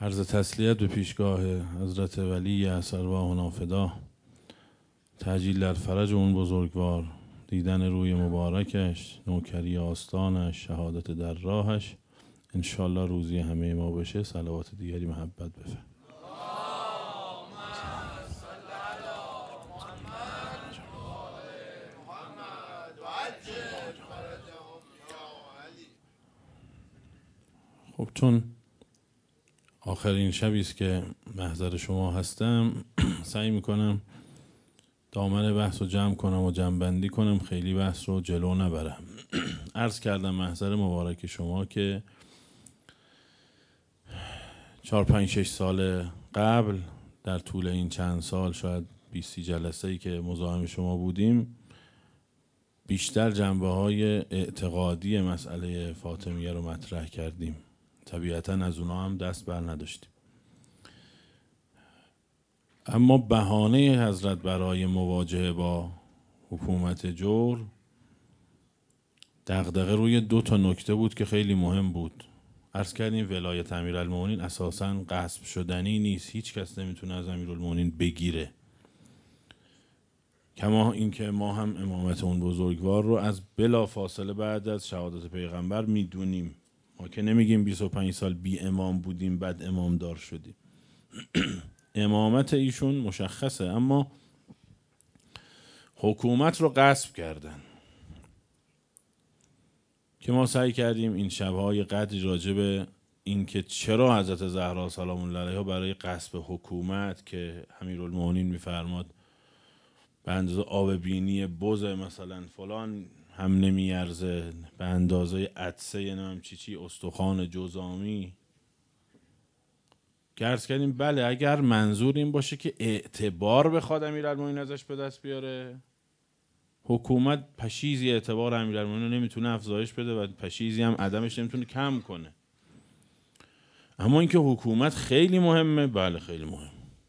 عرض تسلیت به پیشگاه حضرت ولی ارواح نافدا، تعجیل در فرج اون بزرگوار، دیدن روی مبارکش، نوکری آستانش، شهادت در راهش، انشالله روزی همه ما بشه. صلوات دیگری محبت بفرمایید. خب چون آخرین شبی است که محضر شما هستم، سعی میکنم دامن بحث رو جمع کنم و جمع‌بندی کنم، خیلی بحث رو جلو نبرم. عرض کردم محضر مبارک شما که 4-5-6 سال قبل در طول این چند سال، شاید 20 جلسه‌ای که مزاحم شما بودیم، بیشتر جنبه‌های اعتقادی مسئله فاطمیه رو مطرح کردیم. طبیعتاً از اونا هم دست بر نداشتیم. اما بهانه حضرت برای مواجهه با حکومت جور، دغدغه روی 2 نکته بود که خیلی مهم بود. عرض کردیم ولایت امیرالمومنین اساساً غصب شدنی نیست، هیچ کس نمیتونه از امیرالمومنین بگیره. کما اینکه ما هم امامت اون بزرگوار رو از بلا فاصله بعد از شهادت پیغمبر میدونیم. ما که نمیگیم 25 سال بی امام بودیم بعد امامدار شدیم. امامت ایشون مشخصه، اما حکومت رو غصب کردن که ما سعی کردیم این شبهای قدری راجع به این که چرا حضرت زهرا سلام الله علیها برای غصب حکومت که امیرالمومنین میفرماد به اندازه آب بینی بز مثلا فلان هم نمیارزه، به اندازه عدسه نمیم چی استخوان جزامی، عرض کردیم بله اگر منظور این باشه که اعتبار بخواد امیرالمومنین ازش به دست بیاره، حکومت پشیزی اعتبار امیرالمومنین رو نمیتونه افزایش بده و پشیزی هم عدمش نمیتونه کم کنه. اما اینکه حکومت خیلی مهمه، بله خیلی مهم،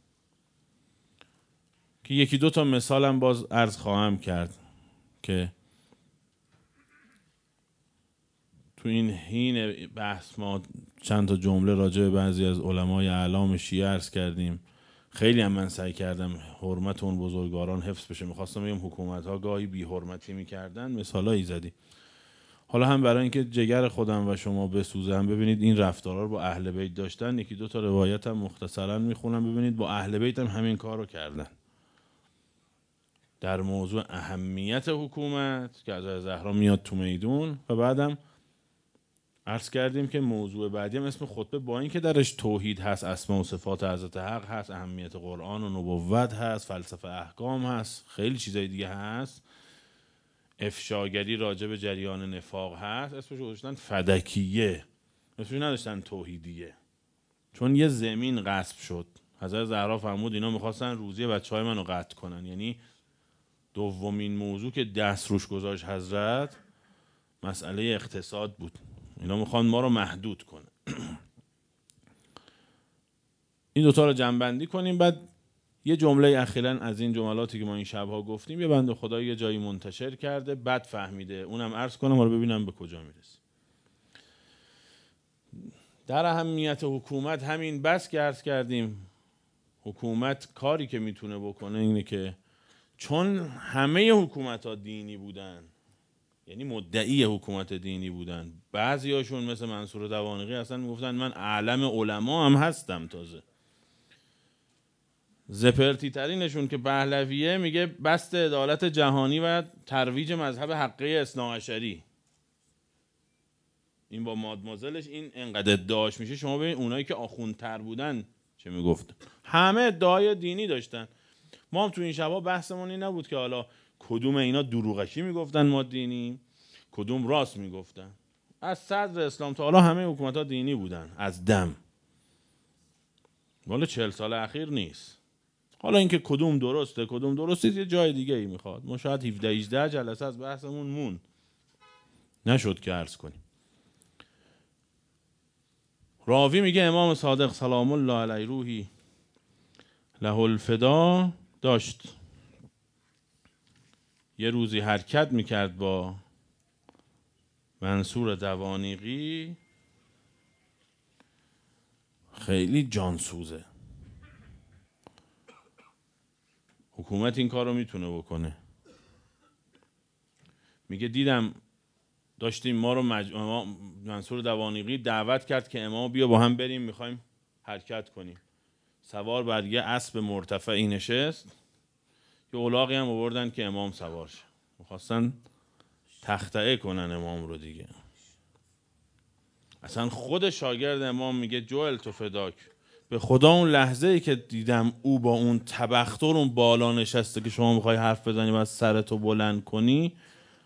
که 1-2 مثالم باز عرض خواهم کرد که تو این حین بحث ما چند تا جمله راجع به بعضی از علمای اعلام شیعه عرض کردیم. خیلی هم من سعی کردم حرمت اون بزرگواران حفظ بشه. میخواستم بگم حکومت ها گاهی بی حرمتی میکردن، مثالایی زدیم. حالا هم برای اینکه جگر خودم و شما بسوزه، هم ببینید این رفتارها رو با اهل بیت داشتن. 1-2 روایت هم مختصرا میخونم، ببینید با اهل بیت هم همین کار رو کردن در موضوع اهمیت حکومت که از زهرا میاد تو میدون. و بعدم عرض کردیم که موضوع بعدی هم اسم خطبه، با اینکه درش توحید هست، اسماء و صفات حضرت حق هست، اهمیت قرآن و نبوت هست، فلسفه احکام هست، خیلی چیزای دیگه هست، افشاگری راجع به جریان نفاق هست، اسمش رو گذاشتن فدکیه، اسمش نداشتن توحیدیه، چون یه زمین غصب شد. حضرت زهرا فرمود اینا میخواستن روزی بچهای منو قطع کنن. یعنی دومین موضوع که دست روش گذاشت حضرت مسئله اقتصاد بود. اینا میخوان ما رو محدود کنن. این 2 رو جمع‌بندی کنیم. بعد یه جمله اخیراً از این جملاتی که ما این شبها گفتیم، یه بنده خدا یه جایی منتشر کرده، بد فهمیده، اونم عرض کنم رو ببینم به کجا میرسه. در اهمیت حکومت همین بس که عرض کردیم، حکومت کاری که میتونه بکنه اینه که چون همه حکومت ها دینی بودن، یعنی مدعی حکومت دینی بودن، بعضی هاشون مثل منصور دوانقی اصلا میگفتن من اعلم علما هم هستم. تازه زپرتی ترینشون که پهلویه میگه بست عدالت جهانی و ترویج مذهب حقه اثناعشری. این با مادمازلش این انقدر ادعاش میشه. شما ببین اونایی که آخوندتر بودن چه میگفتن، همه ادعای دینی داشتن. ما هم تو این شبا بحثمون این نبود که حالا کدوم اینا دروغشی میگفتن ما دینی، کدوم راست میگفتن. از صدر اسلام تا حالا همه حکومت ها دینی بودن از دم، ولی 40 سال اخیر نیست. حالا اینکه کدوم درسته کدوم درسته یه جای دیگه ای میخواد. ما شاید 17-18 جلسه از بحثمون مون نشد که عرض کنیم. راوی میگه امام صادق سلام الله علیه روحی له الفدا داشت یه روزی حرکت میکرد با منصور دوانیقی خیلی جانسوزه. حکومت این کار رو میتونه بکنه. میگه دیدم داشتیم ما رو منصور دوانیقی دعوت کرد که امام بیا با هم بریم، میخوایم حرکت کنیم. سوار بر یه اسب مرتفعی نشست، یه الاغی هم آوردن که امام سوار شه. میخواستن تخطئه کنن امام رو دیگه. اصلا خود شاگرد امام میگه جوئل تو فداک، به خدا اون لحظه ای که دیدم او با اون تبختر اون بالا نشسته که شما میخوای حرف بزنی و سرتو بلند کنی،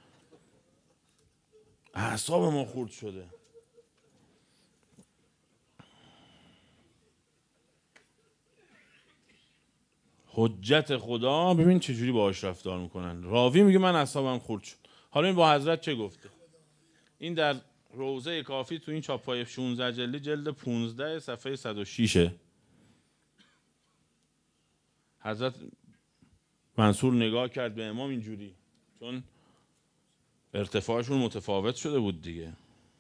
اعصاب ما خورد شده. حجت خدا ببین چجوری باهاش رفتار میکنن. راوی میگه من اعصابم خورد شد. حالا این با حضرت چه گفته؟ این در روضه کافی تو این چاپای 16 جلدی جلد 15 صفحه 106. حضرت منصور نگاه کرد به امام اینجوری، چون ارتفاعشون متفاوت شده بود دیگه.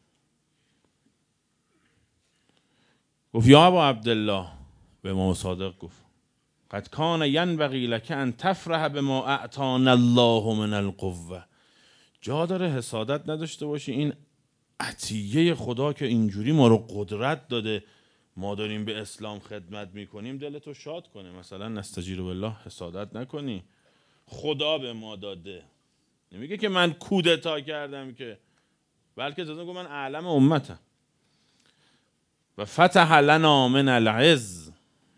گفت یا ابا عبدالله، به امام صادق گفت قد کان ینبغی لک ان تفرح بما اعطانا الله من القوه. جا داره حسادت نداشته باشی، این عطیه خدا که اینجوری ما رو قدرت داده، ما داریم به اسلام خدمت میکنیم، دلتو شاد کنه. مثلا نستجیر بالله، حسادت نکنی، خدا به ما داده. نمیگه که من کودتا کردم که، بلکه تازه گفت من اعلم امتم. و فتح لنا من العز.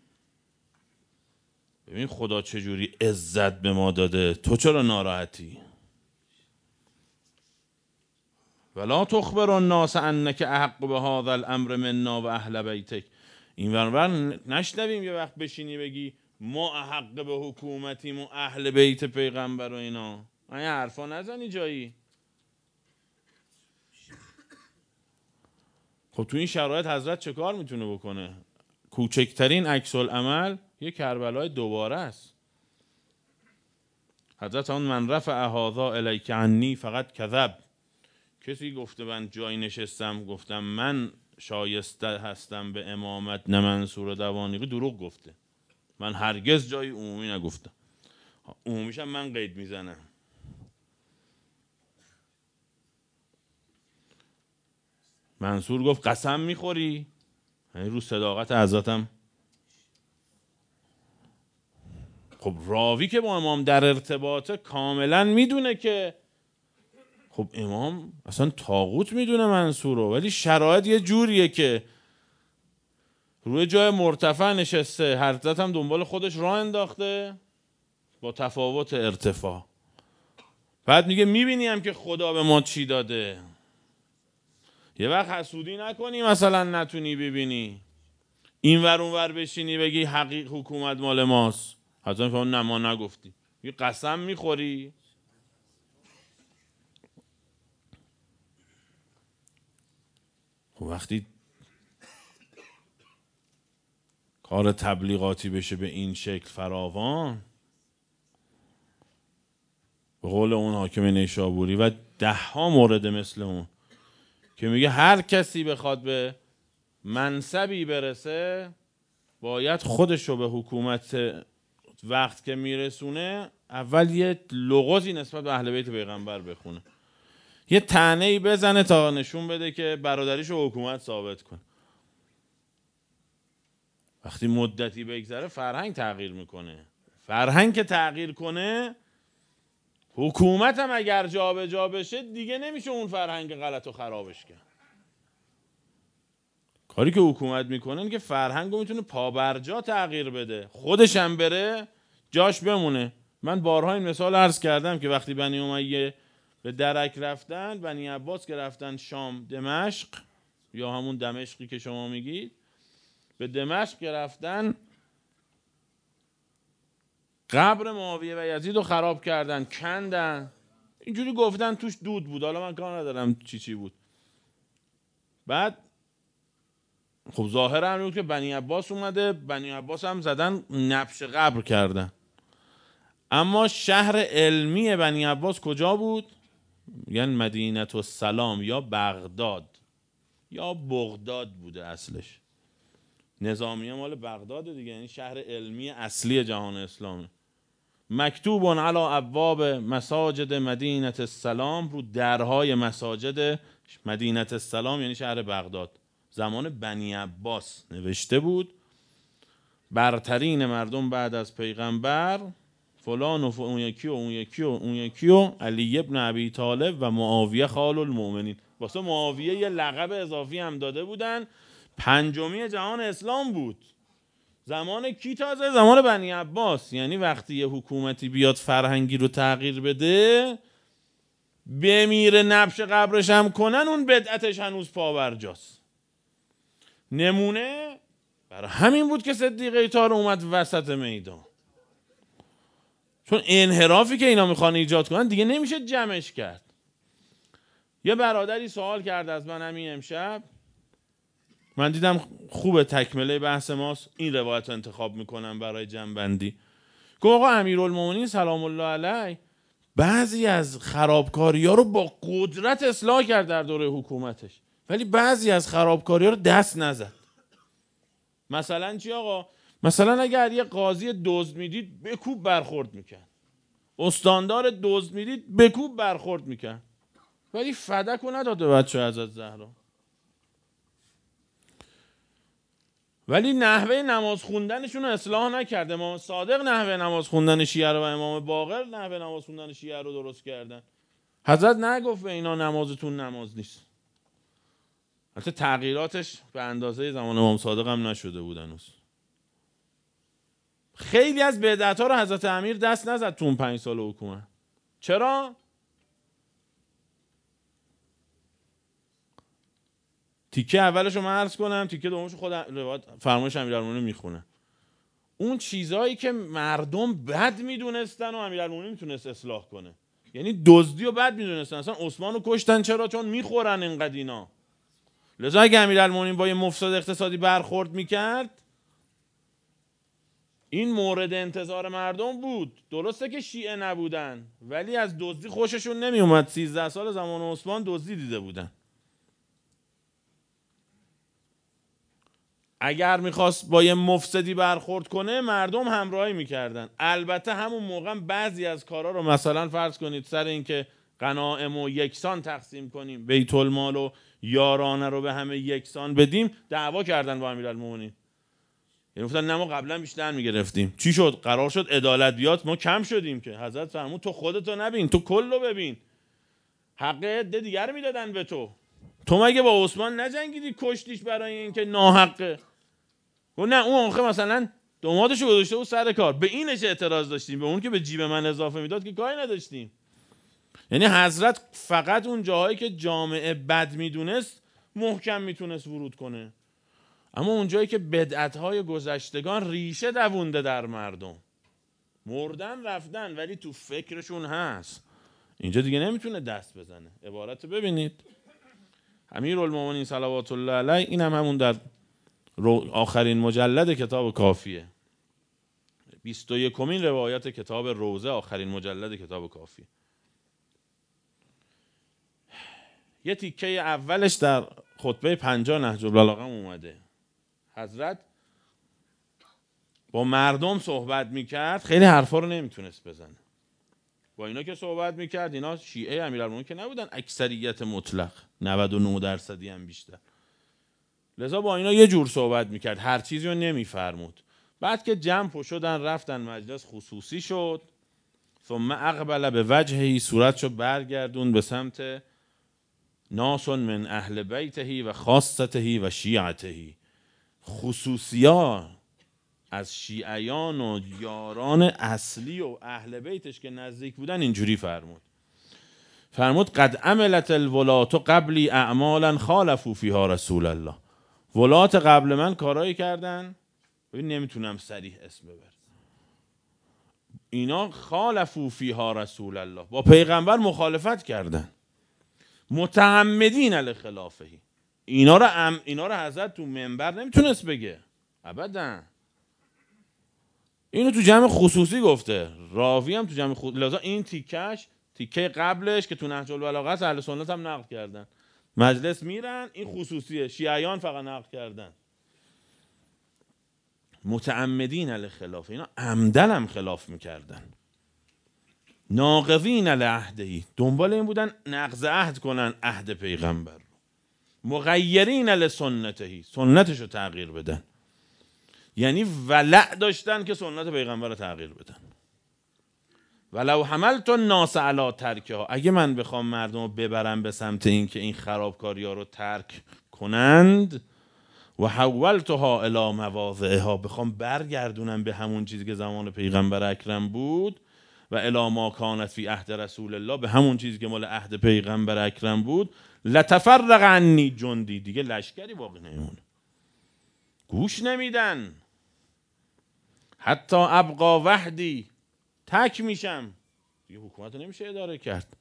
ببین خدا چجوری عزت به ما داده، تو چرا ناراحتی؟ ولا تخبر الناس انک احق بهذا الامر منا و اهل بیتک. این ورور نشنویم یه وقت بشینی بگی ما احق به حکومتیم و اهل بیت پیغمبر و اینا. این حرفا نزنی جایی. خب تو این شرایط حضرت چه کار میتونه بکنه؟ کوچکترین عکس العمل یه کربلای دوباره است. حضرت اون من رفع هذا الیک عنی فقط کذب. کسی گفته من جایی نشستم گفتم من شایسته هستم به امامت نه منصور دوانیقی، دروغ گفته. من هرگز جای عمومی نگفتم. عمومیشم من قید میزنم. منصور گفت قسم میخوری؟ یعنی رو صداقت حضرتم. خب راوی که با امام در ارتباطه کاملا میدونه که خب امام اصلا طاغوت میدونه منصور رو، ولی شرایط یه جوریه که روی جای مرتفع نشسته، حضرت هم دنبال خودش راه انداخته با تفاوت ارتفاع. بعد میگه میبینیم که خدا به ما چی داده. یه وقت حسودی نکنی مثلا نتونی ببینی، این ور اون ور بشینی بگی حکومت مال ماست. حضرت فرمود نه ما نگفتیم. یه قسم میخوری؟ خب وقتی کار تبلیغاتی بشه به این شکل فراوان، به قول اون حاکم نیشابوری و 10 مورد مثل اون که میگه هر کسی بخواد به منصبی برسه باید خودشو به حکومت وقت که میرسونه اول یه لغزی نسبت به اهل بیت پیغمبر بخونه، یه طعنه‌ای بزنه تا نشون بده که برادریشو حکومت ثابت کنه. وقتی مدتی بگذره فرهنگ تغییر میکنه. فرهنگ که تغییر کنه، حکومت هم اگر جا به جا بشه دیگه نمیشه اون فرهنگ غلط و خرابش کرد. کاری که حکومت میکنه که فرهنگ رو میتونه پابرجا تغییر بده، خودش هم بره جاش بمونه. من بارها این مثال عرض کردم که وقتی بنی امیه به درک رفتن، بنی عباس که رفتن شام دمشق یا همون دمشقی که شما میگید، به دمشق که رفتن قبر معاویه و یزید رو خراب کردن، کندن، اینجوری گفتن توش دود بود، حالا من کار ندارم چی بود. بعد خب ظاهر هم بود که بنی عباس اومده، بنی عباس هم زدن نبش قبر کردن. اما شهر علمی بنی عباس کجا بود؟ یعنی مدینه السلام یا بغداد یا بغداد بوده اصلش. نظامیه مال بغداد دیگه، یعنی شهر علمی اصلی جهان اسلامی. مکتوب علی ابواب مساجد مدینه السلام، رو درهای مساجد مدینه السلام یعنی شهر بغداد، زمان بنی عباس نوشته بود برترین مردم بعد از پیغمبر فلان و اون یکی و اون یکی و اون یکی و علی ابن ابی طالب و معاویه خال المؤمنین. واسه معاویه یه لقب اضافی هم داده بودن، پنجمی جهان اسلام بود. زمان کی تازه؟ زمان بنی عباس. یعنی وقتی یه حکومتی بیاد فرهنگی رو تغییر بده، بمیره نبش قبرش هم کنن، اون بدعتش هنوز پاورجاست. نمونه برای همین بود که صدیقه طاهر اومد وسط میدان، چون انحرافی که اینا میخوان ایجاد کنن دیگه نمیشه جمعش کرد. یه برادری سوال کرد از من همین امشب، من دیدم خوبه تکمله بحث ماست، این روایت رو انتخاب میکنم برای جمع‌بندی. گفت آقا امیرالمومنین سلام الله علیه بعضی از خرابکاری ها رو با قدرت اصلاح کرد در دوره حکومتش، ولی بعضی از خرابکاری ها رو دست نزد. مثلا چی آقا؟ مثلا اگر یه قاضی دزد میدید بکوب برخورد میکرد، استاندار دزد میدید بکوب برخورد میکرد، ولی فدک رو نداد به بچه حضرت زهرا. ولی نحوه نماز خوندنشون رو اصلاح نکرد. امام صادق نحوه نماز خوندن شیعه رو و امام باقر نحوه نماز خوندن شیعه رو درست کردن. حضرت نگفت به اینا نمازتون نماز نیست. حتی تغییراتش به اندازه زمان امام صادق هم نشده بود هنوز. خیلی از بدعت‌ها رو حضرت امیر دست نزد تو اون 5 سال حکومت. چرا؟ تیکه اولش رو من عرض کنم، تیکه دومش خود روایت فرمایش امیرالمومنین میخونه. اون چیزایی که مردم بد میدونستن و امیرالمومنین میتونست اصلاح کنه. یعنی دزدی و بد میدونستن، اصلا عثمان رو کشتن چرا؟ چون میخورن اینقدر اینا. لذا اگه امیرالمومنین با یه مفسد اقتصادی برخورد میکرد، این مورد انتظار مردم بود. درسته که شیعه نبودن ولی از دزدی خوششون نمیومد. 13 سال زمان عثمان دزدی دیده بودن. اگر میخواست با یه مفسدی برخورد کنه مردم همراهی میکردن. البته همون موقع بعضی از کارا رو مثلا فرض کنید سر این که غنائم و یکسان تقسیم کنیم، بیت المال و یارانه رو به همه یکسان بدیم، دعوا کردن با امیرالمومنین. یعنی گفتن نه ما قبلا بیشتر میگرفتیم. چی شد؟ قرار شد عدالت بیاد، ما کم شدیم که. حضرت فرمود تو خودتو نبین، تو کلو ببین. حق عده دیگر میدادن به تو. تو مگه با عثمان نجنگیدی کشتیش برای اینکه ناحقه؟ و نه اون آخه مثلا دامادشو گذاشته بود سر کار، به اینش اعتراض داشتیم، به اون که به جیب من اضافه میداد که کاری نداشتیم. یعنی حضرت فقط اون جاهایی که جامعه بد میدونست محکم میتونست ورود کنه، اما اون جایی که بدعت‌های گذشتگان ریشه دوونده در مردم، مردن رفتن ولی تو فکرشون هست، اینجا دیگه نمیتونه دست بزنه. عبارت ببینید امیرالمومنین صلوات الله علیه، این هم همون در آخرین مجلد کتاب کافیه، 21مین روایت کتاب روزه، آخرین مجلد کتاب کافی. یه تیکه اولش در خطبه 50 نهج البلاغه اومده. حضرت با مردم صحبت میکرد، خیلی حرفا رو نمیتونست بزنه. با اینا که صحبت میکرد، اینا شیعه امیرالمومنین که نبودن اکثریت مطلق، 99% هم بیشتر، لذا با اینا یه جور صحبت میکرد، هر چیزی رو نمیفرمود. بعد که جمع شدن رفتن مجلس خصوصی شد، ثم اقبل به وجهی، صورتشو برگردون به سمت ناس من اهل بیته و خاصته و شیعته، خصوصیان از شیعیان و یاران اصلی و اهل بیتش که نزدیک بودن اینجوری فرمود قد عملت الولات قبلی اعمالا خالفوا فیها رسول الله. ولات قبل من کارایی کردن، ببین نمیتونم صریح اسم ببر، اینا خالفوا فیها رسول الله، با پیغمبر مخالفت کردن، متعمدین لخلافه. اینا رو حضرت تو منبر نمیتونست بگه ابدا، اینو تو جمع خصوصی گفته، راوی هم تو جمع خصوصی. لذا این تیکه قبلش که تو نهج البلاغه اهل سنت هم نقل کردن، مجلس میرن این خصوصیه، شیعیان فقط نقل کردن. متعمدین الخلاف، اینا عمدن هم خلاف میکردن. ناقضین لعهدهی، دنبال این بودن نقض عهد کنن عهد پیغمبر. مغیرین لسنتهی، سنتشو تغییر بدن. یعنی ولع داشتن که سنت پیغمبر رو تغییر بدن. ولو حملت الناس علی ترکها، اگه من بخوام مردم رو ببرم به سمت این که این خرابکاری ها رو ترک کنند، و حولتها الی مواضعها، بخوام برگردونم به همون چیزی که زمان پیغمبر اکرم بود، و الی ما کانت فی عهد رسول الله، به همون چیزی که مال عهد پیغمبر اکرم بود، لتفرق عنی جندی، دیگه لشکری باقی نمیمونه. گوش نمیدن. حتی ابقا وحدی، تک میشم، دیگه حکومت رو نمیشه اداره کرد.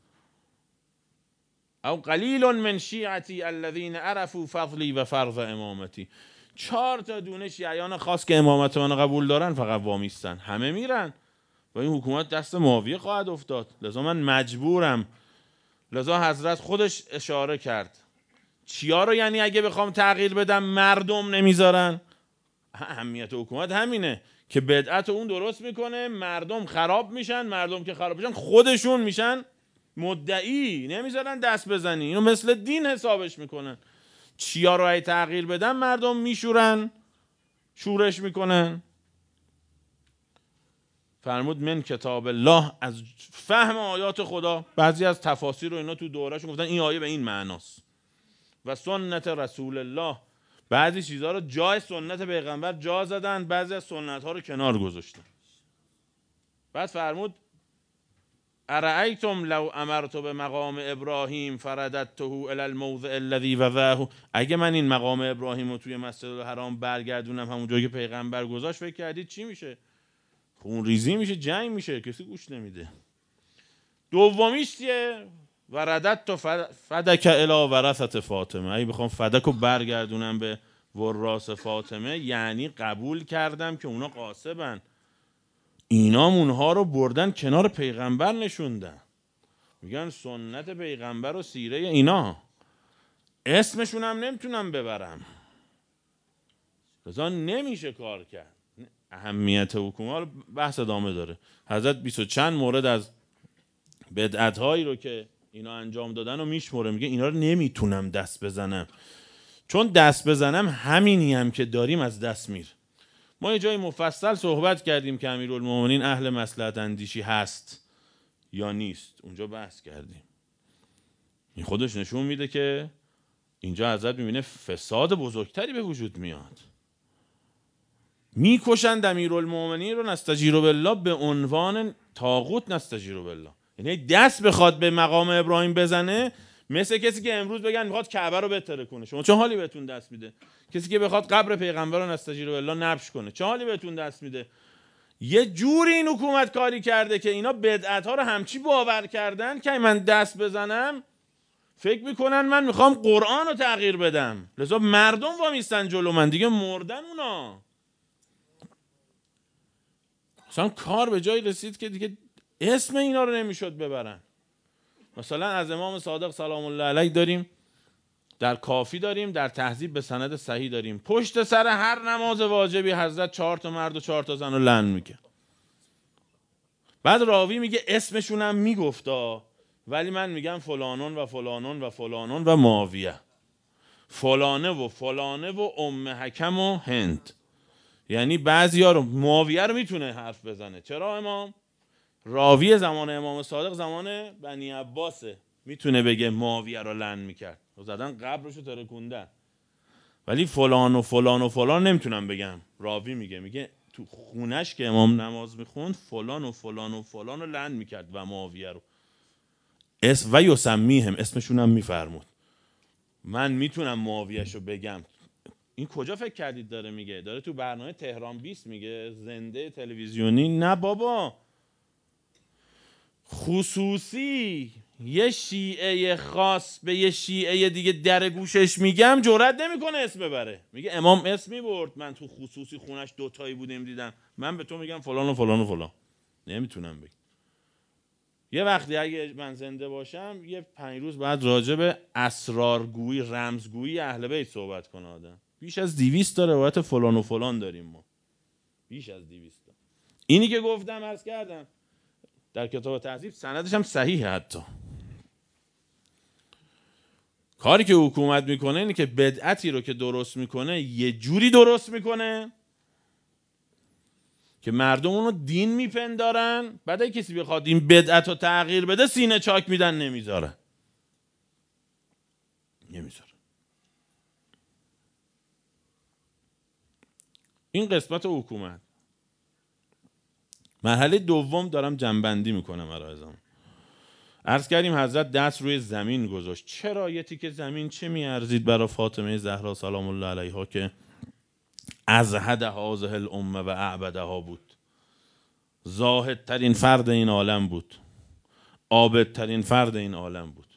او قلیل من شیعتی الذین عرفوا فضلی و فرض امامتی، 4 دونه شیعیان خاص که امامت من قبول دارن فقط وامیستن، همه میرن و این حکومت دست معاویه خواهد افتاد. لذا من مجبورم. لذا حضرت خودش اشاره کرد چیا رو، یعنی اگه بخوام تغییر بدم مردم نمیذارن. اهمیت حکومت همینه که بدعت اون درست میکنه، مردم خراب میشن، مردم که خراب میشن خودشون میشن مدعی، نمیذارن دست بزنی، اینو مثل دین حسابش میکنن. چیا رو اگه تغییر بدن مردم میشورن، شورش میکنن. فرمود من کتاب الله، از فهم آیات خدا. بعضی از تفاسیر رو اینا تو دورهشون گفتن این آیه به این معناست. و سنت رسول الله، بعضی چیزها رو جای سنت پیغمبر جا زدن، بعضی از سنت ها رو کنار گذاشتن. بعد فرمود ارأیتم لو امرت به مقام ابراهیم فرددته الی الموضع الذی وضعه، اگه من این مقام ابراهیم رو توی مسجد الحرام برگردونم همون جایی که پیغمبر گذاشت، فکر کردید چی میشه؟ خون ریزی میشه، جنگ میشه، کسی گوش نمیده. دومیش چیه؟ ورددت فدک الی ورثه فاطمه، اگه بخوام فدک رو برگردونم به وراث فاطمه، یعنی قبول کردم که اونا غاصبن، اینا اونها رو بردن کنار پیغمبر نشوندن. میگن سنت پیغمبر و سیره اینا، اسمشون هم نمیتونم ببرم، لذا نمیشه کار کرد. اهمیت حکومت بحث ادامه داره. حضرت 20 و چند مورد از بدعت‌هایی رو که اینا انجام دادن رو میشموره، میگه اینا رو نمیتونم دست بزنم، چون دست بزنم همینی هم که داریم از دست میره. ما یه جای مفصل صحبت کردیم که امیرالمومنین اهل مصلحت اندیشی هست یا نیست، اونجا بحث کردیم. این خودش نشون میده که اینجا حضرت میبینه فساد بزرگتری به وجود میاد. میکشند امیرالمومنین رو نستجیر بالله به عنوان طاغوت نستجیر بالله، یعنی دست بخواد به مقام ابراهیم بزنه، مثل کسی که امروز بگن میخواد کعبه رو بتره کنه، شما چه حالی بهتون دست میده؟ کسی که بخواد قبر پیغمبر رو نستجیر بالله نبش کنه، چه حالی بهتون دست میده؟ یه جوری این حکومت کاری کرده که اینا بدعت ها رو همچی باور کردن که من دست بزنم فکر میکنن من میخوام قرآن رو تغییر بدم، لذا مردم وامیستن جلو من، دیگه مردن اونا. مثلا کار به جایی رسید که دیگه اسم اینا رو نمیشد ببرن. مثلا از امام صادق سلام الله علیه داریم، در کافی داریم، در تهذیب به سند صحیح داریم، پشت سر هر نماز واجبی حضرت 4 مرد و 4 زن رو لعن میگه. بعد راوی میگه اسمشون هم میگفتا، ولی من میگم فلانون و فلانون و فلانون و معاویه، فلانه و فلانه و ام حکم و هند. یعنی بعضیا رو، معاویه رو میتونه حرف بزنه، چرا امام؟ راوی زمان امام صادق زمان بنی عباسه، میتونه بگه معاویه رو لعن میکرد، زدن قبرشو ترکوندن. ولی فلان و فلان و فلان نمیتونم بگم، راوی میگه تو خونش که امام نماز میخوند فلان و فلان و فلان رو لعن میکرد و معاویه رو اسم و یسمیهم، اسمشون هم میفرمود. من میتونم معاویهش رو بگم. این کجا فکر کردید داره میگه؟ داره تو برنامه تهران 20 میگه، زنده تلویزیونی؟ نه بابا، خصوصی یه شیعه خاص به یه شیعه دیگه در گوشش میگم جرئت نمیکنه اسم ببره. میگه امام اسم میبرد، من تو خصوصی خونش 2 بودیم دیدم، من به تو میگم فلان و فلان و فلان. نمیتونم بگم. یه وقتی اگه من زنده باشم یه 5 روز بعد راجع به اسرارگویی، رمزگویی اهل بیت صحبت کنه آدم. بیش از 200 تا روایت فلان و فلان داریم ما. بیش از 200 تا. اینی که گفتم عرض کردم در کتاب تهذیب سندش هم صحیحه. حتی کاری که حکومت میکنه اینه که بدعتی رو که درست میکنه یه جوری درست میکنه که مردم اونو دین میپندارن، بعد اگه کسی بخواد این بدعت رو تغییر بده سینه چاک میدن، نمیذارن. این قسمت حکومت. مرحله دوم دارم جنبندی میکنم عرایزم. عرض کردیم حضرت دست روی زمین گذاشت. چرا یه تیکه زمین چه میارزید برای فاطمه زهرا سلام الله علیها که ازهد هذه الامه و اعبدها بود، زاهدترین فرد این عالم بود، عابدترین فرد این عالم بود.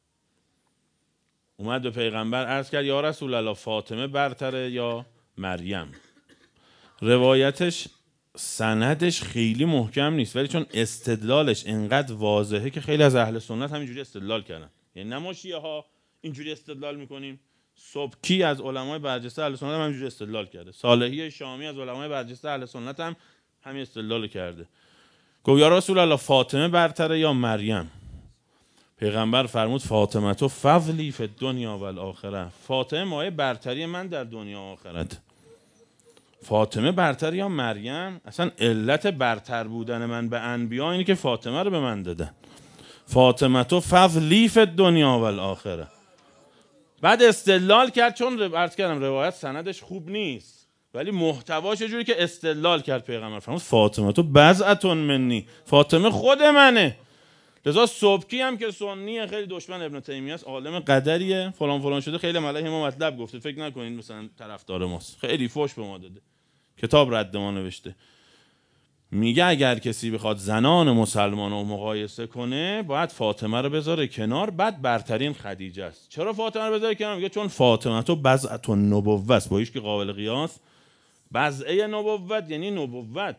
اومد به پیغمبر عرض کرد یا رسول الله فاطمه برتره یا مریم؟ روایتش سندش خیلی محکم نیست، ولی چون استدلالش انقدر واضحه که خیلی از اهل سنت همینجوری استدلال کردن. یعنی نه شیعه ها اینجوری استدلال میکنیم، سبکی از علمای برجسته اهل سنت هم همینجوری استدلال کرده، صالحی شامی از علمای برجسته اهل سنت هم همین استدلال کرده. گفت یا رسول الله فاطمه برتره یا مریم؟ پیغمبر فرمود فاطمه تو فضلی فی الدنیا و الاخره. فاطمه مایه برتری من در دنیا و آخرت. فاطمه برتر یا مریم؟ اصلا علت برتر بودن من به انبیا اینه که فاطمه رو به من دادن. فاطمه تو فضلی فی الدنیا و الاخره. بعد استدلال کرد، چون عرض کردم روایت سندش خوب نیست ولی محتواش یه جوری که استدلال کرد. پیغمبر فرمود فاطمه تو بضعة منی، فاطمه خود منه. لذا سبکی هم که سنیه، خیلی دشمن ابن تیمیه است، عالم قدریه، فلان فلان شده، خیلی علیه ما مطلب گفته، فکر نکنید مثلا طرفدار ماست، خیلی فوش به ما داده، کتاب رد ما نوشته. میگه اگر کسی بخواد زنان مسلمان رو مقایسه کنه باید فاطمه رو بذاره کنار، بعد برترین خدیجه است. چرا فاطمه رو بذاره کنار؟ میگه چون فاطمه تو بضعة النبوة است، با هیچ کی قابل قیاس. بضعه نبوت یعنی نبوت.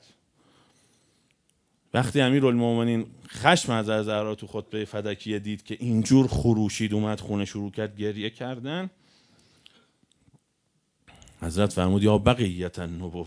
وقتی امیرالمومنین خشم از زهرا تو خطبه فدکیه دید که اینجور خروشید، اومد خونه شروع کرد گریه کردن، حضرت فرمود یا بقیت النبوة،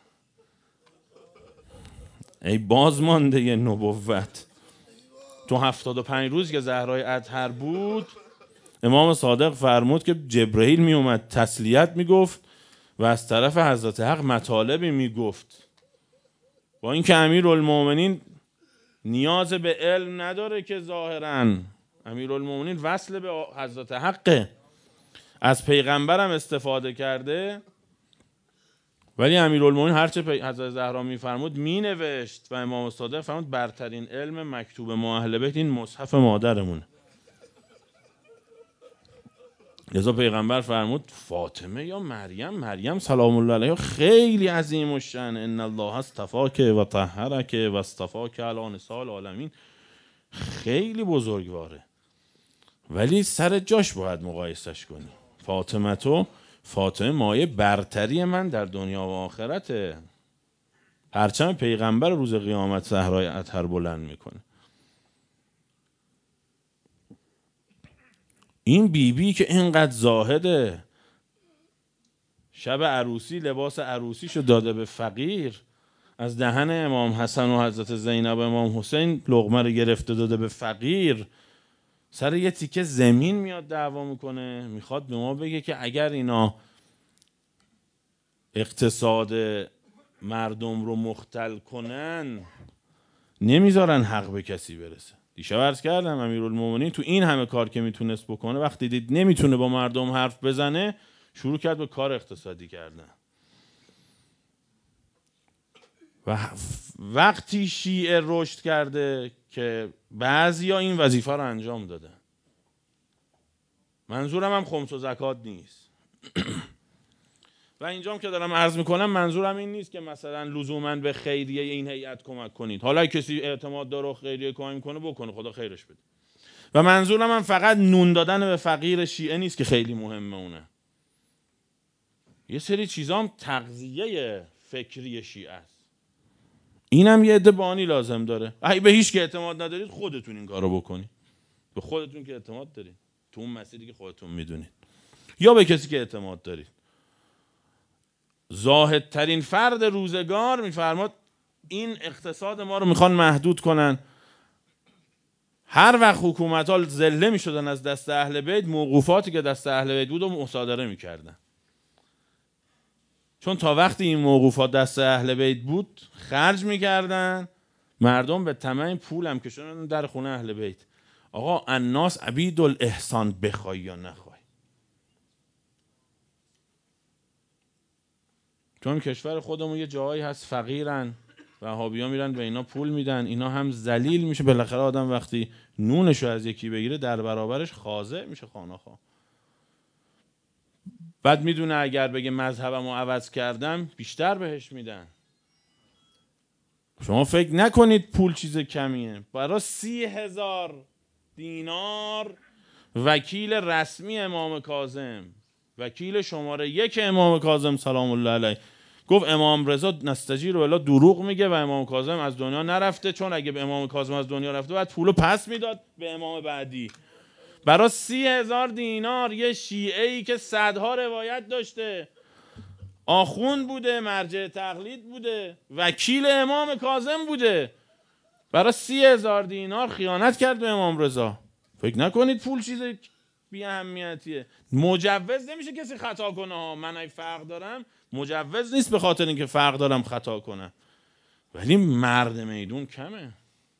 ای بازمانده نبوت. تو 75 روز که زهرای اطهر بود امام صادق فرمود که جبرئیل می اومد تسلیت می گفت و از طرف حضرت حق مطالبی می گفت. با اینکه امیرالمومنین نیاز به علم نداره که ظاهراً امیرالمومنین وصل به حضرت حقه، از پیغمبرم استفاده کرده، ولی امیرالمومنین هرچه حضرت زهرا میفرمود مینوشت و امام صادق فرمود برترین علم مکتوب ما اهل بیت این مصحف مادرمونه. لذا پیغمبر فرمود فاطمه یا مریم؟ مریم سلام الله علیها خیلی عظیم الشأن، ان الله اصطفاک و طهرک و اصطفاک علی نساء العالمین، خیلی بزرگواره، ولی سر جاش باید مقایسش کنی. فاطمه مایه برتری من در دنیا و آخرته. پرچم پیغمبر روز قیامت زهرای اطهر بلند میکنه. این بیبی که اینقدر زاهده، شب عروسی لباس عروسیشو داده به فقیر، از دهن امام حسن و حضرت زینب و امام حسین لقمه رو گرفته داده به فقیر، سر یه تیکه زمین میاد دعوا میکنه، میخواد به ما بگه که اگر اینا اقتصاد مردم رو مختل کنن نمیذارن حق به کسی برسه. دیشب عرض کردم امیرالمومنین تو این همه کار که میتونست بکنه، وقتی دید نمیتونه با مردم حرف بزنه شروع کرد به کار اقتصادی کردن. و وقتی شیعه رشد کرده که بعضیا این وظیفه رو انجام دادن. منظورم هم خمس و زکات نیست. و اینجام که دارم عرض میکنم منظورم این نیست که مثلا لزوما به خیریه این هیئت کمک کنید. حالا کسی اعتماد داره خیریه کمک کنه بکنه، خدا خیرش بده. و منظورم هم فقط نون دادن به فقیر شیعه نیست که خیلی مهمه اونه. یه سری چیزا هم تغذیه فکری شیعه است. اینم یه عده بانی لازم داره. اگه به هیچ که اعتماد ندارید خودتون این کارو بکنید. به خودتون که اعتماد دارید تو اون مسیری که خودتون میدونید، یا به کسی که اعتماد دارید. زاهدترین فرد روزگار میفرماد این اقتصاد ما رو میخوان محدود کنن. هر وقت حکومت ها ذله میشدن از دست اهل بیت، موقوفاتی که دست اهل بیت بود رو مصادره میکردن، چون تا وقتی این موقوفات دست اهل بیت بود خرج میکردن، مردم به طمع پول هم کشوندن در خونه اهل بیت. آقا الناس عبید الاحسان، بخوای یا نخوای. چون کشور خودمون یه جایی هست فقیرن، وهابی‌ها میرن به اینا پول میدن، اینا هم ذلیل میشه. بالاخره آدم وقتی نونشو از یکی بگیره در برابرش خاضع میشه خانه‌خواه. بعد میدونه اگر بگه مذهبمو عوض کردم بیشتر بهش میدن. شما فکر نکنید پول چیز کمیه. برای 30,000 دینار وکیل رسمی امام کاظم، وکیل شماره 1 امام کاظم سلام الله علیه، گفت امام رضا نستجیر و دروغ میگه و امام کاظم از دنیا نرفته، چون اگه به امام کاظم از دنیا رفته باید پولو پس میداد به امام بعدی. برای 30,000 دینار یه شیعه‌ای که صدها روایت داشته، آخوند بوده، مرجع تقلید بوده، وکیل امام کاظم بوده، برای 30,000 دینار خیانت کرد به امام رضا. فکر نکنید پول چیز بی اهمیتیه. مجوز نمیشه کسی خطا کنه ها. من اگه فرق دارم مجوز نیست به خاطر اینکه فرق دارم خطا کنم، ولی مرد میدون کمه.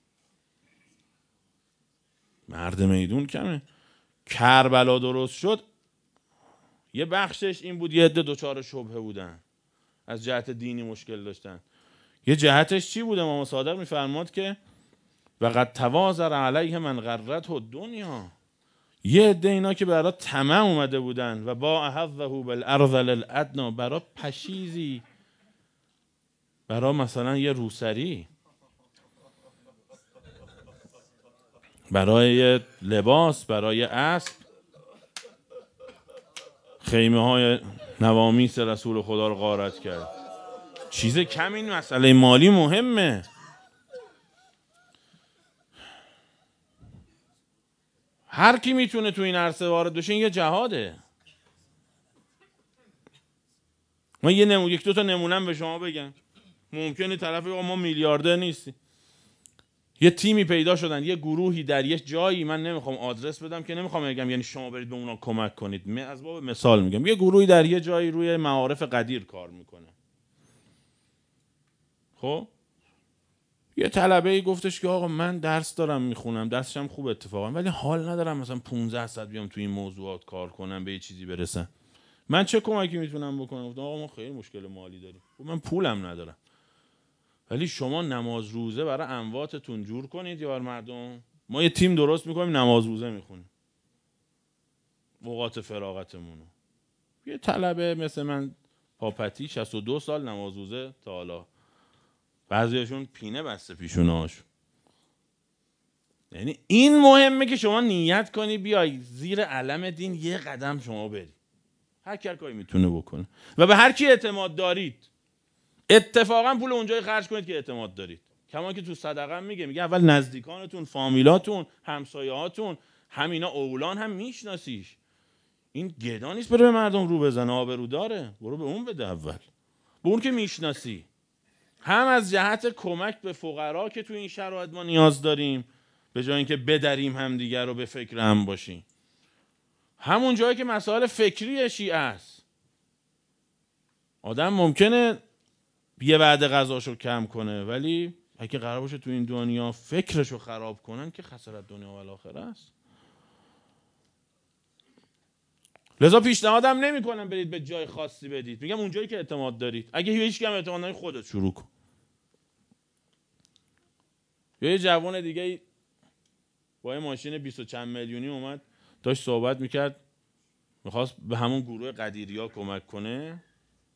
مرد میدون کمه. کربلا درست شد یه بخشش این بود یه عده دچار شبهه بودن، از جهت دینی مشکل داشتن. یه جهتش چی بود؟ امام صادق میفرماد که وقد توازر علیه من غرته الدنیا، یه عده اینا که برای طمع اومده بودن و با احظه بالارذل الادنا، برای پشیزی، برای مثلا یه روسری، برای یه لباس، برای یه اسب، خیمه های نوامیس رسول خدا رو غارت کرد. چیز کم این مسئله مالی مهمه. هر کی میتونه تو این عرصه وارد بشه، این یه جهاده. من یک دو تا نمونم به شما بگم. ممکنه طرف ما میلیاردر نیستی، یه تیمی پیدا شدن، یه گروهی در یه جایی، من نمیخوام آدرس بدم که نمیخوام بگم یعنی شما برید به اونا کمک کنید، از باب مثال میگم، یه گروهی در یه جایی روی معارف قدیر کار میکنه. خب یه طلبه‌ای گفتش که آقا من درس دارم میخونم، درسشم خوب اتفاقا، ولی حال ندارم مثلا 15 ساعت بیام تو این موضوعات کار کنم به یه چیزی برسم. من چه کمکی میتونم بکنم؟ گفتم آقا ما خیلی مشکل مالی داریم. من پولم ندارم، ولی شما نماز روزه برای امواتتون جور کنید یا برای مردم. ما یه تیم درست میکنیم نماز روزه میخونیم اوقات فراغتمونو. یه طلبه مثل من پاپتی 62 سال نماز روزه تا حالا، بعضیشون پینه بسته پیشونه‌هاشون. یعنی این مهمه که شما نیت کنی بیای زیر علم دین یه قدم شما بری. هر کاری میتونه بکنه و به هر کی اعتماد دارید اتفاقا پول اونجایی خرج کنید که اعتماد دارید. کما که تو صدقه میگه اول نزدیکانتون، فامیلاتون، همسایه‌هاتون، همینا اولان هم میشناسیش. این گدا نیست بره به مردم رو بزنه، آبرو داره، برو به اون بده اول، به اون که میشناسی. هم از جهت کمک به فقرا که تو این شرایط ما نیاز داریم، به جای اینکه بدریم هم دیگر رو به فکر هم باشیم. همون جایی که مسائل فکری شیعه است، آدم ممکنه یه وعده غذاشو کم کنه، ولی اگه قرار باشه تو این دنیا فکرشو خراب کنن که خسارت دنیا و آخرت است. لذا پیشنهادم نمی‌کنم برید به جای خاصی بدید، میگم اون جایی که اعتماد دارید. اگه هیچ کم اعتماد نداری خودت شروع کن. یه جوان دیگه با یه ماشین 20 و چند میلیونی اومد داشت صحبت میکرد، میخواست به همون گروه قدیریا کمک کنه.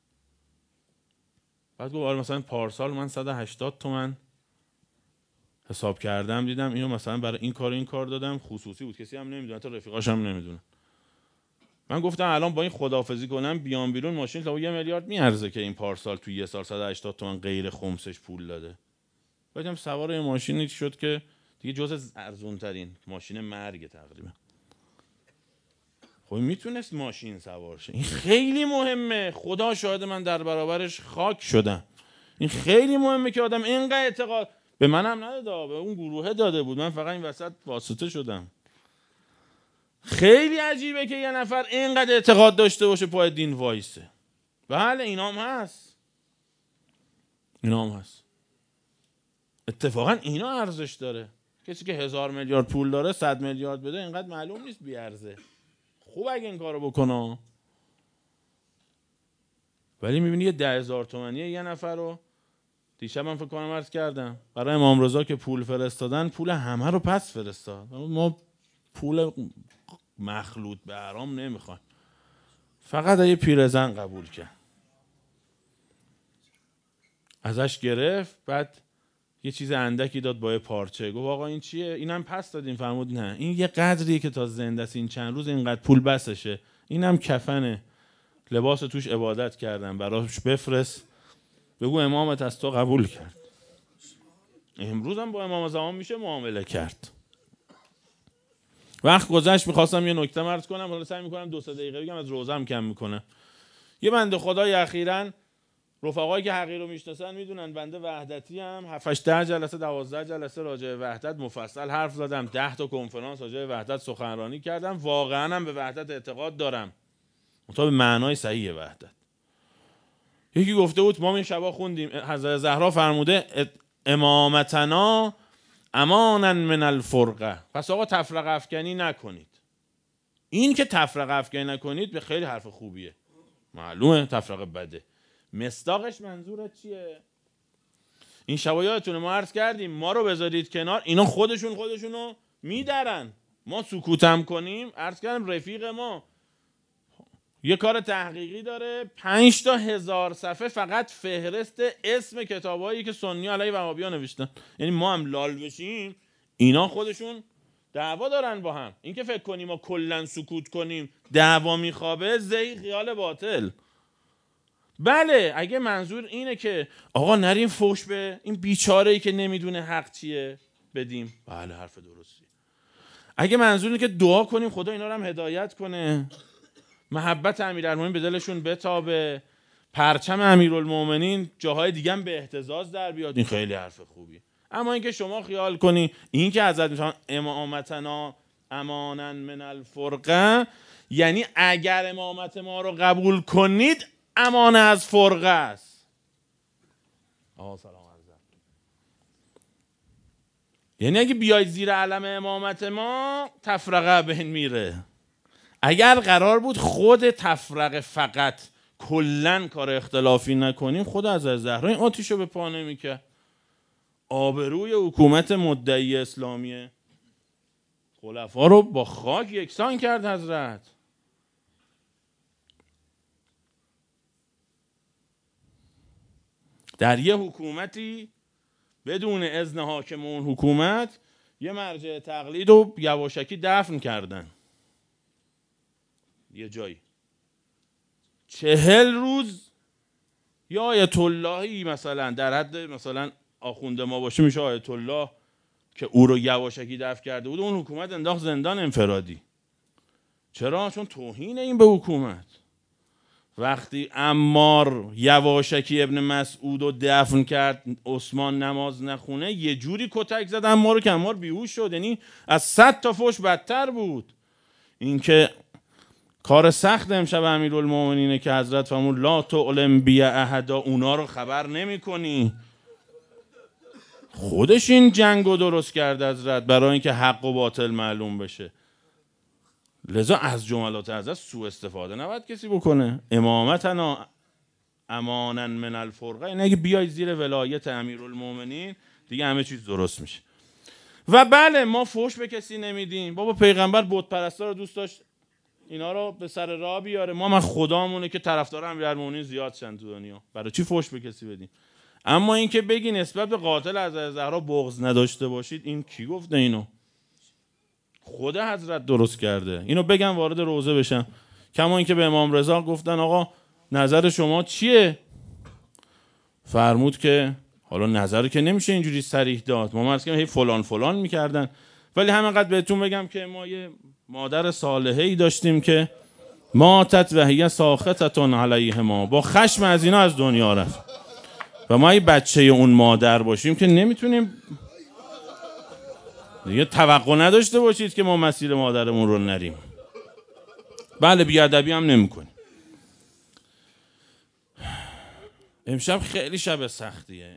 بعد گفت آره مثلا پارسال من 180 تومن حساب کردم دیدم اینو مثلا برای این کار دادم، خصوصی بود، کسی هم نمیدونه، تا رفیقاش هم نمیدونه. من گفتم الان با این خداحافظی کنم بیام بیرون ماشین تا 1 میلیارد میارزه که این پارسال تو یه سال 180 تومن غیر خمسش پول داده. بعدم سوار این ماشینی شد که دیگه جزء ارزون ترین ماشین مرگ تقریبا. خب میتونست ماشین سوار شه. این خیلی مهمه. خدا شاهد من در برابرش خاک شدم. این خیلی مهمه که آدم اینقدر اعتقاد به منم نداده، به اون گروهه داده بود، من فقط این وسط واسطه شدم. خیلی عجیبه که یه نفر اینقدر اعتقاد داشته باشه پای دین وایسه. بله اینام هست، اینام هست. اتفاقا اینا ارزش داره. کسی که 1000 میلیارد پول داره 100 میلیارد بده اینقدر معلوم نیست بی ارزه. خوب اگه این کارو بکنه. ولی میبینی یه 10,000 تومانی یه نفر رو دیشب من فکر کنم عرض کردم برای امام رضا که پول فرستادن، پول همه رو پس فرستاد. ما پول مخلوط به حرام نمیخوایم، فقط یه پیرزن قبول کرد، ازش گرفت، بعد یه چیز اندکی داد با یه پارچه، گفت آقا این چیه؟ اینم پس دادیم. فرمود نه این یه قدریه که تا زنده است، این چند روز اینقدر پول بسشه، اینم کفنه، لباس توش عبادت کردن، براش بفرست بگو امامت از تو قبول کرد. امروز هم با امام زمان میشه معامله کرد. وقت گذشت، میخواستم یه نکته عرض کنم، حالا سعی میکنم 2-3 دقیقه بگم، از روزم کم میکنه. یه بنده خدای اخیراً، رفقایی که حقیر رو میشناسن میدونن بنده وحدتی هم 7-8 جلسه 12 جلسه راجع به وحدت مفصل حرف زدم، 10 تا کنفرانس راجع به وحدت سخنرانی کردم. واقعا هم به وحدت اعتقاد دارم، منتها به معنای صحیح وحدت. یکی گفته بود ما این شبا خوندیم حضرت زهرا فرموده امامتنا امانا من الفرقه، پس آقا تفرقه افکنی نکنید. این که تفرقه افکنی نکنید به خیلی حرف خوبیه، معلومه تفرقه بده. مصداقش منظورت چیه؟ این شبا یادتونه ما عرض کردیم ما رو بذارید کنار، اینا خودشونو میدرن، ما سکوتم کنیم. عرض کردم رفیق ما یه کار تحقیقی داره 5 تا 1000 صفحه فقط فهرست اسم کتابایی که سنی علیه وهابی‌ها نوشتن. یعنی ما هم لال بشیم اینا خودشون دعوا دارن با هم. این که فکر کنیم ما کلا سکوت کنیم دعوا میخوابه، زی خیال باطل. بله اگه منظور اینه که آقا نریم فوش به این بیچاره‌ای که نمیدونه حق چیه بدیم، بله حرف درستی. اگه منظور اینه که دعا کنیم خدا اینا رو هم هدایت کنه، محبت امیرالمومنین به دلشون بتابه، پرچم امیرالمومنین جاهای دیگه هم به اهتزاز در بیاد، این خیلی حرف خوبی. اما اینکه شما خیال کنی این که حضرت میگن امامتنا امانا من الفرقه، یعنی اگر امامت ما رو قبول کنید امان از فرقه است. سلام علیکم. یعنی اگه بیاید زیر علم امامت ما تفرقه بین میره. اگر قرار بود خود تفرقه فقط کلن کار اختلافی نکنیم، خود از زهرا این آتیشو به پا نمیکرد. آبروی حکومت مدعی اسلامیه خلفا رو با خاک یکسان کرد حضرت. در یه حکومتی بدون اذن حاکم اون حکومت یه مرجع تقلید رو یواشکی دفن کردن یه جایی. 40 روز یا آیت اللهی مثلا در حد مثلا آخونده ما باشه میشه آیت الله که او رو یواشکی دفن کرده بود، اون حکومت انداخت زندان انفرادی. چرا؟ چون توهین این به حکومت. وقتی عمار یواشکی ابن مسعود رو دفن کرد، عثمان نماز نخونه، یه جوری کتک زد عمار رو که عمار بیهوش شد. یعنی از 100 تا فوش بدتر بود. این که کار سخت امشب امیرالمومنینه که حضرت فرمود لا تعلم بی احدا، اونا رو خبر نمی کنی. خودش این جنگو درست کرد حضرت برای اینکه حق و باطل معلوم بشه. لذا از جملات حضرت سوء استفاده نباید کسی بکنه. امامتنا امانا من الفرقه، اینه اگه بیای زیر ولایت امیرالمومنین دیگه همه چیز درست میشه. و بله ما فوش به کسی نمیدیم. بابا پیغمبر بت پرستا رو دوست داشت اینا رو به سر راه بیاره. ما من خدامونه که طرفدار امیرالمومنین زیاد شن تو دنیا، برای چی فوش به کسی بدیم؟ اما این که بگی نسبت به قاتل حضرت زهرا بغض نداشته باشید، این کی گفته اینو؟ خود حضرت درست کرده. اینو بگم وارد روزه بشم. کما اینکه به امام رضا گفتن آقا نظر شما چیه؟ فرمود که حالا نظر که نمیشه اینجوری صریح داد، ما مثلا هی فلان فلان میکردن. ولی همینقدر بهتون بگم که ما یه مادر صالحه‌ای داشتیم که ماتت و هی ساخطتون علیهما، با خشم از اینا از دنیا رفت. و ما یه بچه اون مادر باشیم که نمیتونیم دیگه توقع نداشته باشید که ما مسیر مادرمون رو نریم. بله بیادبی هم نمی کنیم. امشب خیلی شب سختیه.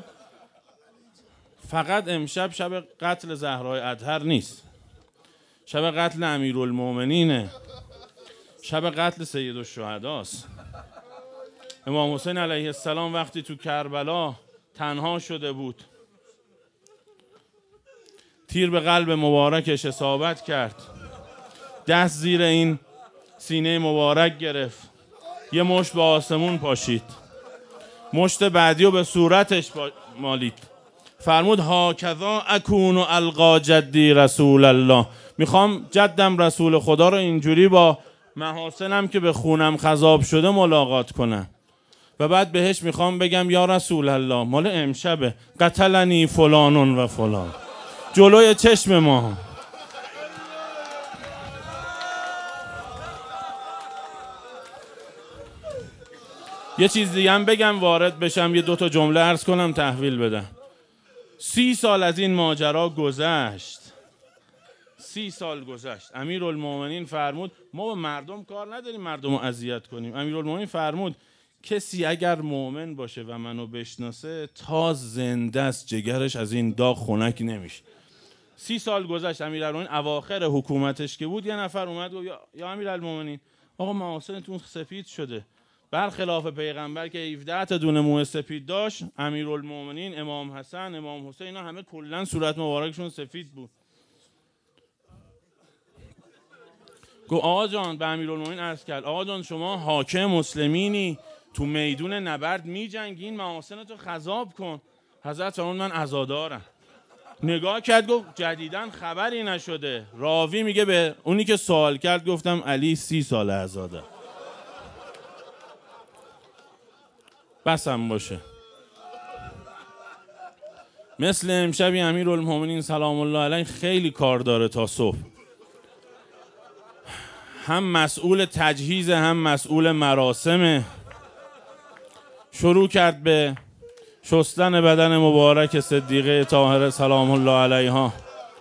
امشب شب قتل زهرای اطهر نیست، شب قتل امیرالمومنینه، شب قتل سید الشهداست. امام حسین علیه السلام وقتی تو کربلا تنها شده بود، تیر به قلب مبارکش اصابت کرد، دست زیر این سینه مبارک گرفت، یه مشت به آسمون پاشید، مشت بعدی رو به صورتش مالید، فرمود هاکذا اکون و القا جدی رسول الله، میخوام جدم رسول خدا رو اینجوری با محاسنم که به خونم خضاب شده ملاقات کنم و بعد بهش میخوام بگم یا رسول الله مال امشبه، قتلنی فلانون و فلان، جلوی چشم ما. یه چیز دیگه هم بگم وارد بشم، یه 2 جمله عرض کنم تحویل بدم. 30 سال از این ماجرا گذشت، 30 سال گذشت. امیرالمومنین فرمود ما با مردم کار نداریم مردم رو اذیت کنیم. امیرالمومنین فرمود کسی اگر مؤمن باشه و منو بشناسه تا زنده است جگرش از این داغ خنک نمیشه. 30 سال گذشت. امیرالمومنین اواخر حکومتش که بود، یه نفر اومد و یا امیرالمومنین آقا محاسنتون سفید شده. برخلاف پیغمبر که 17 تا دونه موی سفید داشت، امیرالمومنین امام حسن، امام حسین اینا همه کلا صورت مبارکشون سفید بود. گفت آقا جان، به امیرالمومنین عرض کرد آقا جان شما حاکم مسلمینی، تو میدون نبرد می جنگین، محاسنتو خضاب کن. حضرت فرمود من عزادارم. نگاه کرد گفت جدیدن خبری نشده. راوی میگه به اونی که سوال کرد گفتم علی 30 سال عزادار. بسم باشه. مثل امشبی امیرالمومنین سلام الله علیه خیلی کار داره تا صبح. هم مسئول تجهیز هم مسئول مراسمه. شروع کرد به شستن بدن مبارک صدیقه طاهره سلام الله علیها.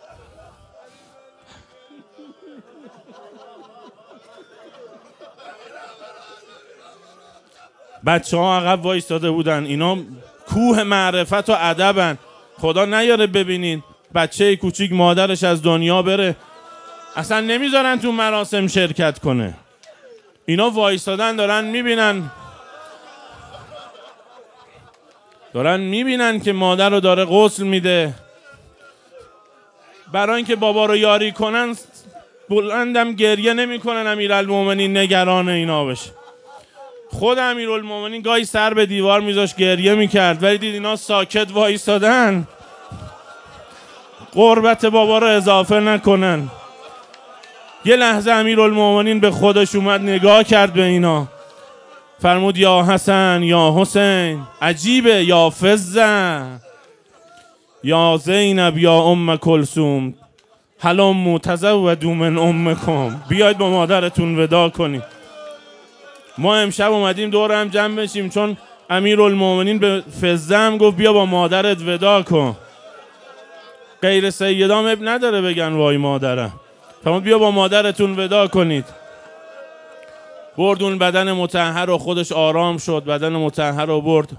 بچه ها عقب وایستاده بودن، اینا کوه معرفت و ادبن. خدا نیاره ببینین بچه کوچیک مادرش از دنیا بره، اصلا نمیذارن تو مراسم شرکت کنه. اینا وایستادن دارن میبینن که مادر رو داره غسل میده. برای اینکه بابا رو یاری کنن بلندم گریه نمیکنن امیرالمومنین نگران اینا بشه. خود امیرالمومنین گاهی سر به دیوار میذاشت گریه میکرد، ولی دید اینا ساکت وایستادن قربت بابا رو اضافه نکنن. یه لحظه امیرالمومنین به خودش اومد، نگاه کرد به اینا، فرمود یا حسن یا حسین، عجیبه، یا فزه یا زینب یا ام کلثوم، هلموا تزودوا من امکم، بیاید با مادرتون ودا کنید. ما امشب اومدیم دور هم جمع بشیم چون امیرالمومنین به فزه هم گفت بیا با مادرت ودا کن. غیر سیدام اب نداره بگن وای مادرم. فرمود بیا با مادرتون ودا کنید. برد اون بدن مطهر رو، خودش آرام شد، بدن مطهر رو برد.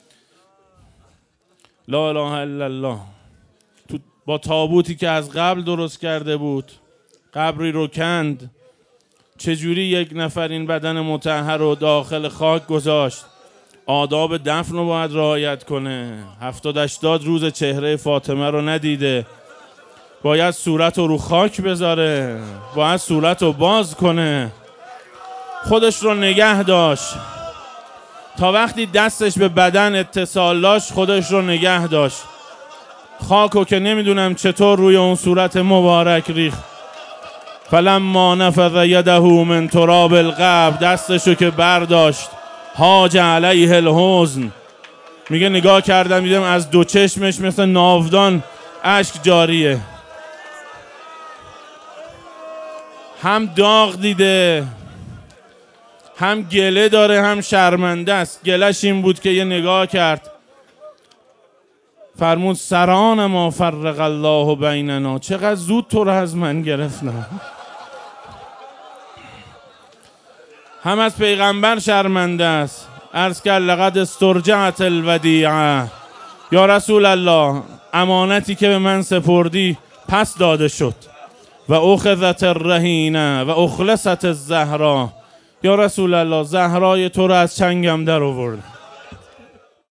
لا اله الا الله. با تابوتی که از قبل درست کرده بود قبری رو کند. چجوری یک نفر این بدن مطهر رو داخل خاک گذاشت؟ آداب دفن رو باید رعایت کنه. 70-80 روز چهره فاطمه رو ندیده، باید صورت رو خاک بذاره، باید صورت رو باز کنه. خودش رو نگه داشت تا وقتی دستش به بدن اتصال داشت خودش رو نگه داشت. خاکو که نمیدونم چطور روی اون صورت مبارک ریخت. فلما نفذ یده من تراب القبر، دستشو که برداشت هاج علیه الحزن، میگه نگاه کردم دیدم از 2 چشمش مثل ناودان اشک جاریه. هم داغ دیده، هم گله داره، هم شرمنده است. گلش این بود که یه نگاه کرد، فرمود سران ما فرق الله بیننا، چقدر زود تو رو از من گرفتن. هم از پیغمبر شرمنده است. عرض کرد لقد استرجعت الودیعه، یا رسول الله امانتی که به من سپردی پس داده شد. و اخذت الرهینه و اخلصت الزهرا، یا رسول الله زهرای تو رو از چنگم در آورد.